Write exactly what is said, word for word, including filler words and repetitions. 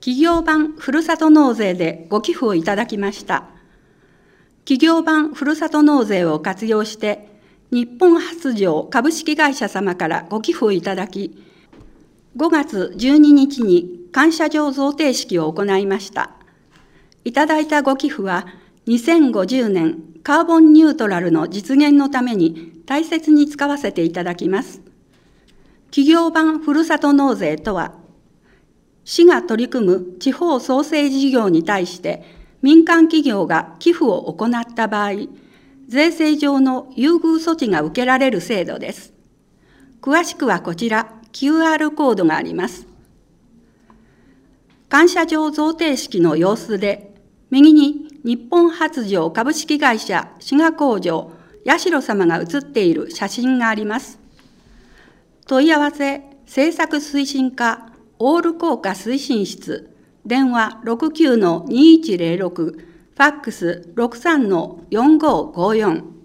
企業版ふるさと納税でご寄付をいただきました。企業版ふるさと納税を活用して、日本発情株式会社様からご寄付をいただき、ごがつじゅうににちに感謝状贈呈式を行いました。いただいたご寄付は、にせんごじゅうねんカーボンニュートラルの実現のために大切に使わせていただきます。企業版ふるさと納税とは、市が取り組む地方創生事業に対して民間企業が寄付を行った場合、税制上の優遇措置が受けられる制度です。詳しくはこちら、キューアール コードがあります。感謝状贈呈式の様子で、右に日本発情株式会社滋賀工場八代様が写っている写真があります。問い合わせ政策推進課オール効果推進室、電話 ろくきゅうのにいちゼロろく、ファックス ろくさんのよんごーごーよん。